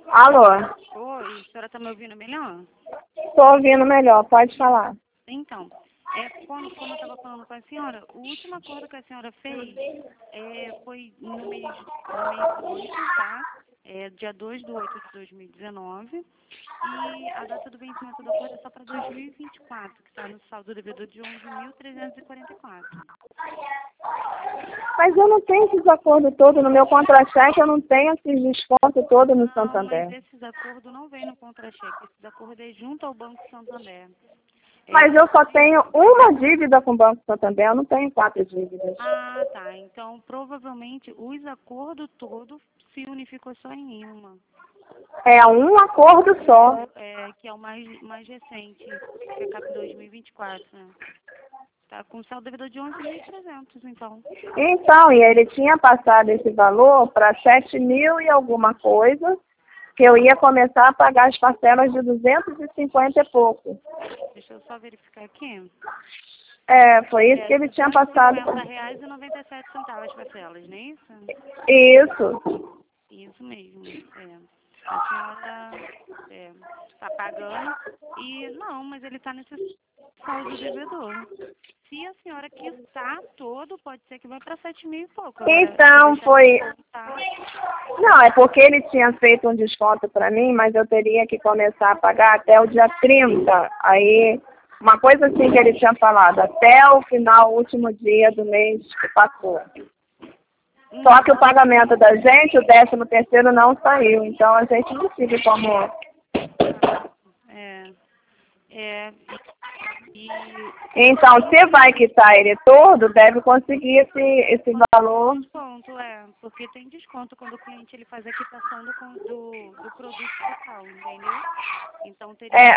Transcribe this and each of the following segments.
Alô? Oi, a senhora está me ouvindo melhor? Estou ouvindo melhor, pode falar. Então, como eu estava falando com a senhora, o último acordo que a senhora fez foi no mês 8, tá? Dia 2/8 de 2019. E a data do vencimento do acordo é só para 2024, que está no saldo devedor de 11.344. Mas eu não tenho esses acordos todos no meu contra-cheque, eu não tenho esses descontos todos no Não, Santander. mas esses acordos não vêm no contra-cheque. Esses acordos é junto ao Banco Santander. Mas eu só tenho uma dívida com o Banco Santander, eu não tenho 4 dívidas. Ah, tá. Então, provavelmente, os acordos todos se unificou só em uma. É um acordo só. Que é o mais recente, que acaba em 2024, né? Tá com saldo devedor de 11.300, então. Então, e ele tinha passado esse valor para 7.000 e alguma coisa, que eu ia começar a pagar as parcelas de 250 e pouco. Deixa eu só verificar aqui. Foi isso que ele tinha passado. R$50,97 as parcelas, não é isso? Isso. Isso mesmo, A senhora está pagando não, mas ele está nesse saldo devedor. Se a senhora quitar todo, pode ser que vai para 7.000 e pouco. Agora, Então, foi... Não, é porque ele tinha feito um desconto para mim, mas eu teria que começar a pagar até o dia 30. Aí, uma coisa assim que ele tinha falado, até o final, último dia do mês que passou. Só que o pagamento da gente, o 13º não saiu, então a gente decide como... Então, se vai quitar ele todo, deve conseguir esse valor. Desconto, porque tem desconto quando o cliente ele faz a quitação do produto total, entendeu? Então,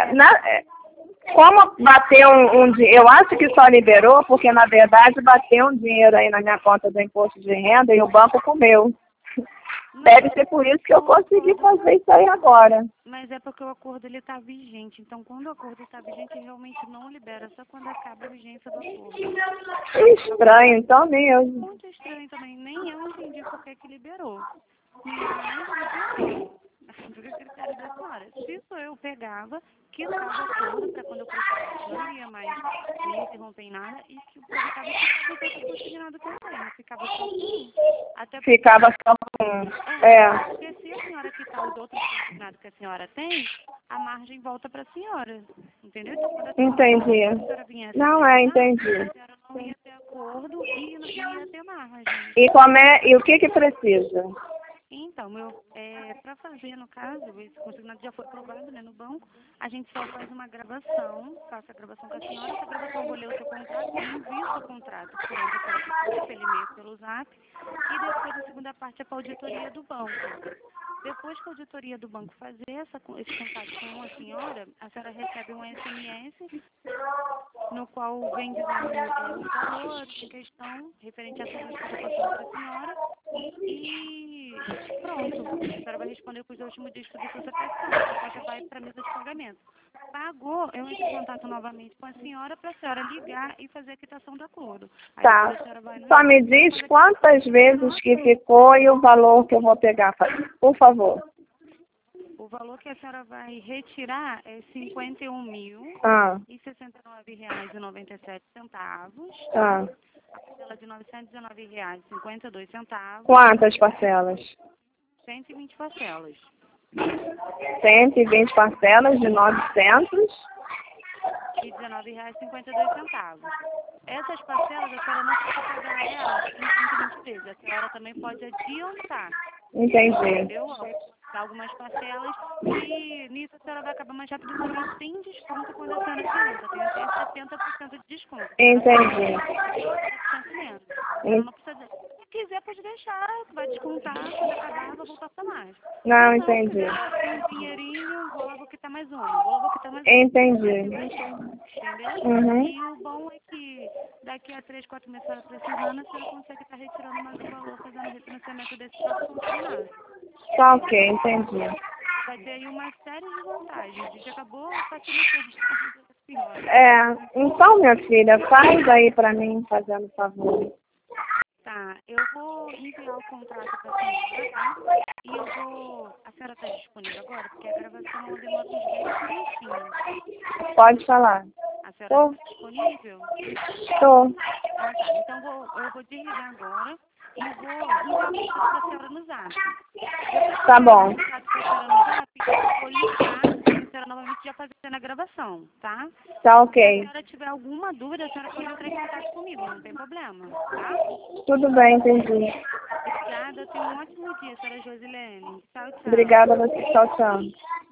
como bateu eu acho que só liberou, porque na verdade bateu um dinheiro aí na minha conta do imposto de renda e o banco comeu. Deve ser por isso que eu consegui fazer isso aí agora. Mas é porque o acordo ele está vigente. Então, quando o acordo está vigente, realmente não libera. Só quando acaba a vigência do acordo. Estranho, então mesmo. Muito estranho também. Nem eu entendi por que liberou. Mas liberou. Fica a critério da senhora. Se sou eu pegava, quitava o acordo para quando eu precisasse, não iria mais me interromper em nada e que aproveitava e ficava os outros consignados que eu tenho. Ficava só com um. Ficava só com um. Porque se a senhora quitar os outros consignados que a senhora tem, a margem volta para a senhora. Entendeu? Então, quando a senhora viesse entendi. a senhora não ia ter acordo e não ia ter margem. E o que precisa? Então, para fazer, no caso, esse consignado já foi aprovado, né, no banco, a gente só faz uma gravação, faço a gravação com a senhora, essa gravação eu vou ler o seu contrato e envio o seu contrato por onde a senhora quiser, pelo e-mail, pelo zap, e depois a segunda parte é para a auditoria do banco. Depois que a auditoria do banco fazer esse contato com a senhora recebe um SMS, no qual vem dizendo os valores em questão, referente a tudo isso que eu estou passando para a senhora, e pronto, a senhora vai responder com os últimos dígitos do seu CPF, a proposta vai para a mesa de pagamento. Pagou, eu entro em contato novamente com a senhora para a senhora ligar e fazer a quitação do acordo. Aí tá, só me diz quantas vezes que ficou e o valor que eu vou pegar, por favor. O valor que a senhora vai retirar é R$ 51.069,97. A parcela de R$ 919,52. Quantas parcelas? 120 parcelas. 120 parcelas de R$ 919,52. Essas parcelas a senhora não precisa pagar ela em 120 vezes. A senhora também pode adiantar. Entendi. Entendeu? Algumas parcelas e nisso a senhora vai acabar mais rápido. Também tem desconto quando a senhora adianta. Tem até 70% de desconto. Entendi. Não precisa. Se quiser, pode deixar. Vai descontar. Quando acabar, vai voltar para mais. Não, entendi. Tem um dinheirinho, vou lá, vou quitar mais uma. Entendi. Entendeu? Uhum. E o bom é que daqui a 3, 4 meses, a senhora precisando, a senhora consegue estar retirando mais um valor, fazendo refinanciamento desse próprio consignado. Tá ok, entendi. Vai ter aí uma série de vantagens. A gente acabou facilitando a vida da senhora. Então, minha filha, faz aí pra mim, fazendo favor. Tá. Tá, eu vou enviar o contrato para a senhora, tá? E eu vou... A senhora está disponível agora? Porque a gravação ela demora uns 10 minutinhos. Pode falar. A senhora Tô. está disponível? Tô. Ah, tá. Então eu vou desligar agora e vou enviar o contrato para a senhora no zap. Depois que Tá eu enviar o bom. contrato para a senhora no zap, eu vou ligar para a senhora novamente já fazendo a gravação, tá? Tá Se a ok. senhora tiver alguma dúvida, a senhora pode entrar em contato comigo, não tem problema, tá? Tudo bem, entendi. Obrigada, tenha um ótimo dia, senhora Josilene. Tchau, tchau. Obrigada a você. Tchau, tchau.